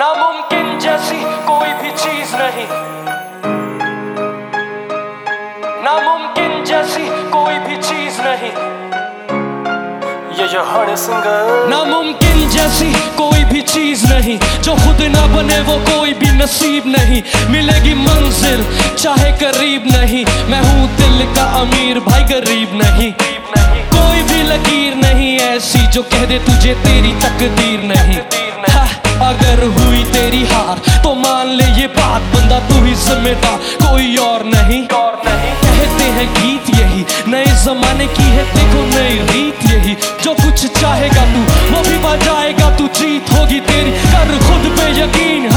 नामुमकिन जैसी कोई भी चीज नहीं, नामुमकिन जैसी कोई भी चीज नहीं। ये हर सिंगर। नामुमकिन जैसी कोई भी चीज नहीं, जो खुद ना बने वो कोई भी नसीब नहीं। मिलेगी मंजिल चाहे करीब नहीं, मैं हूँ दिल का अमीर भाई गरीब नहीं। कोई भी लकीर नहीं ऐसी जो कह दे तुझे तेरी तकदीर नहीं। अगर हुई तेरी हार तो मान ले ये बात, बंदा तू ही जिम्मेदार कोई और नहीं। कहते हैं गीत यही नए जमाने की है, देखो नई रीत यही। जो कुछ चाहेगा तू वो भी बजाएगा, तू जीत होगी तेरी, कर खुद पे यकीन।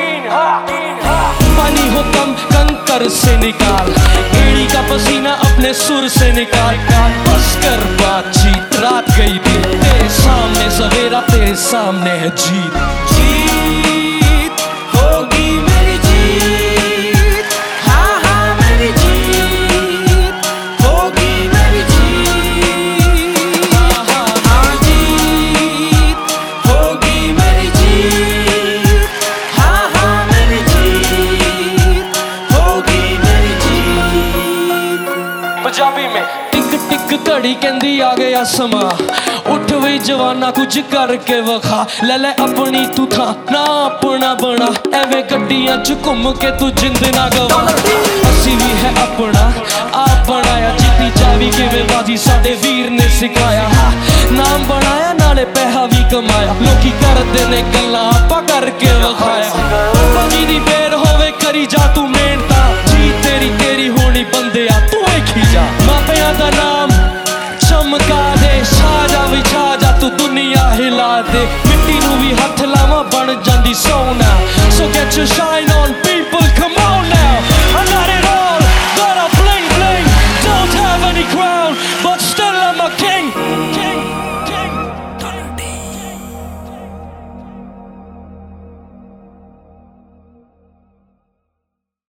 पानी हो कम कंकर से निकाल, एड़ी का पसीना अपने सुर से निकाल। बस कर बातचीत, रात गई भी तेरे सामने, सवेरा तेरे सामने है। जीत जीत होगी मेरी जीत, हाँ हाँ मेरी जीत होगी मेरी जीत, हाँ जीत होगी मेरी जीत, हाँ हाँ मेरी जीत होगी मेरी जीत। पंजाबी में टिक टिक घड़ी कहंदी आ गया समा, उठ वही जवाना कुछ करके वखा। ले ले अपनी तू था ना अपना बना, एवे गड्डियां च घूम के तू जिंद ना गवा। असी भी है अपना आप बनाया, जीती जावी किवें बाजी साडे वीर ने सिखाया। नाम बनाया नाले पैसा भी कमाया, लोकी करदे ने गल्लां आपां करके वखाया। बाजी दी बेर होवे करी जा तू मेहनता, जीत तेरी तेरी होनी बंदिया तू वेखी जा। मापियां दा नाम चमका दे, छा जा तू दुनिया हिला दे। मिट्टी नू भी हथ लावा बन जांदी सोना, सो गेट योर शॉट